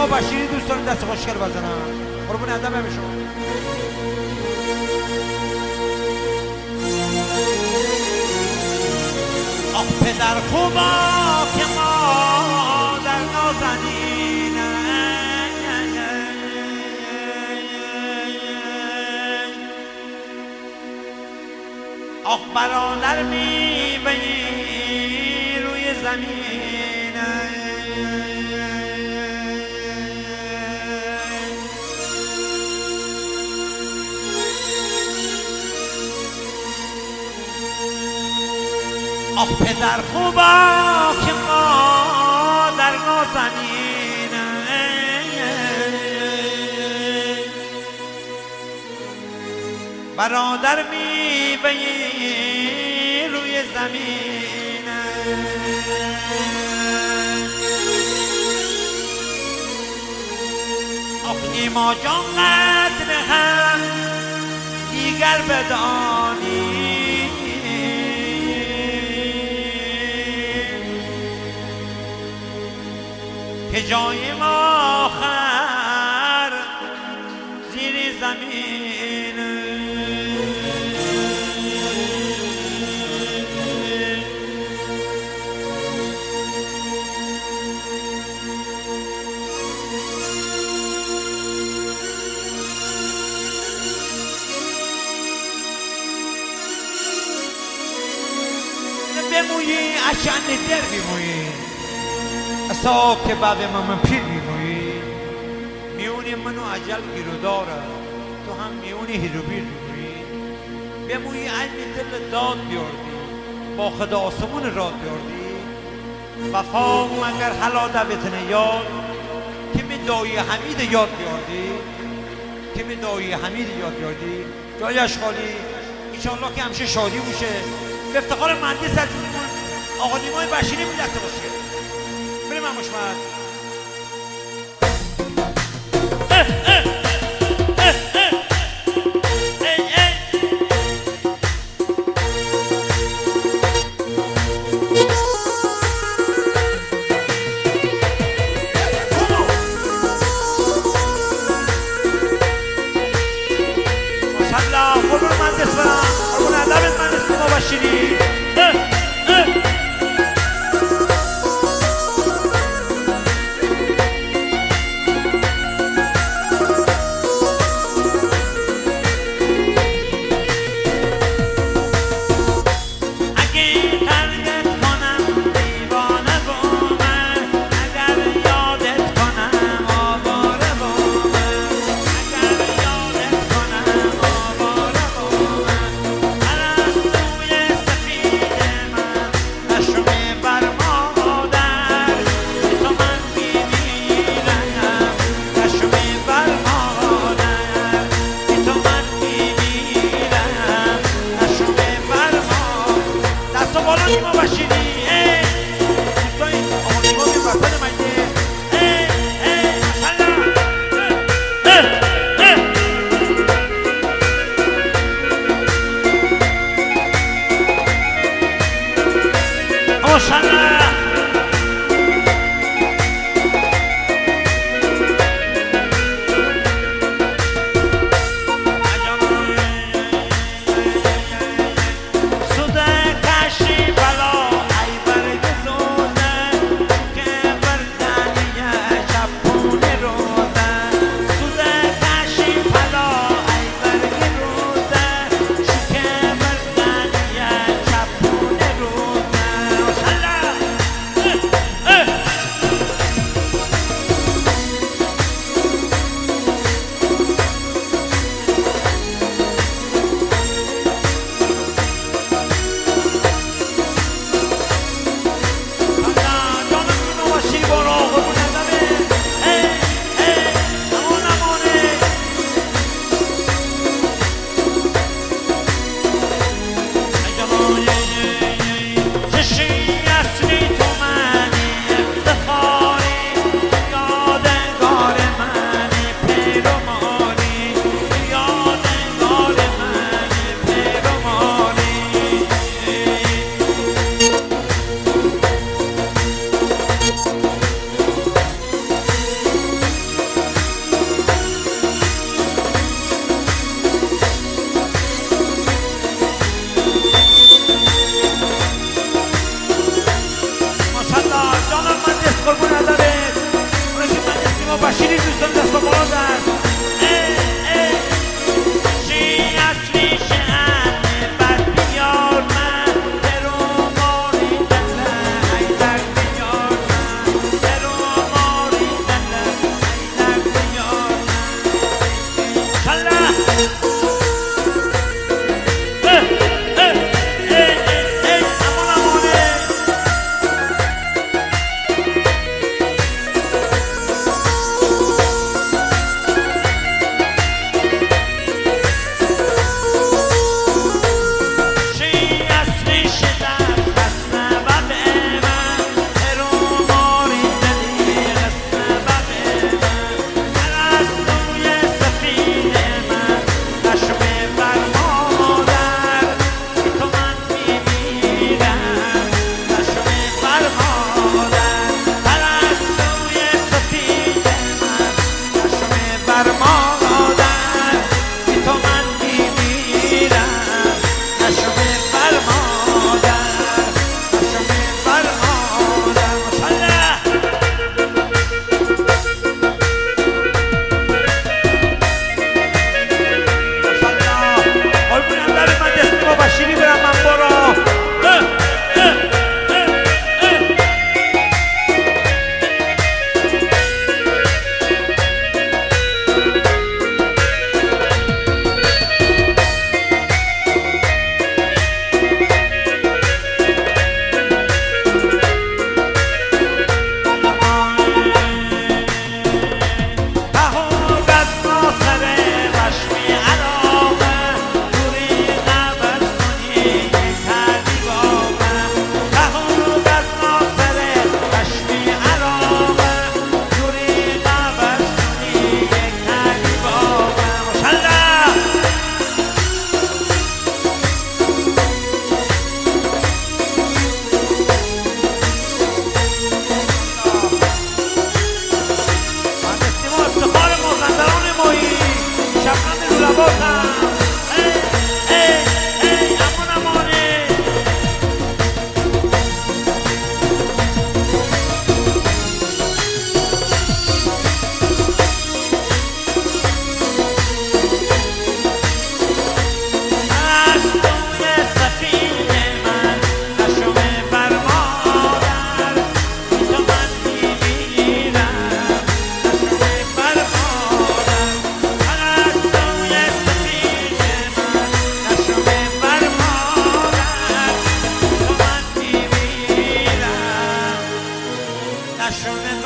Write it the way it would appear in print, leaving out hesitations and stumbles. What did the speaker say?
مبشری دوست دارم دست خوشگل بزنم. قربون ادب شما. آخ پدر خوبا که مادر نازنین، آخ برادر میوه‌ای روی زمین، آخ پدر خوبا که مادر نازنین، برادر میوه‌ای روی زمین، آخ نیما جان قدر هم دیگر بدانی، که جای ما آخر زیر زمین، بمویی اشن در بیمویی اصلا که بعد من پیر بیمویی، میونی منو عجل گیرو داره تو هم میونی هیرو بیر بیمویی، بمویی علم دل داد بیاردی با خدا آسمون راد بیاردی، وفا مگر حلا دوتنه یاد که می دایی حمید یاد بیاردی، که می دایی حمید یاد بیاردی، جایش خالی انشاءالله که همشه شادی باشه. به افتخار مهندس عزیزمون آقا نیمای بشیری میلت باشه. بریم مشمد ماشاءالله قربون مهندس برم، قربون ادبت مهندس مبشری. تو مادر چی اصلی شهر بد بیار من درو ماری دنده ایدر بیار من درو ماری دنده ایدر بیار من شالله Show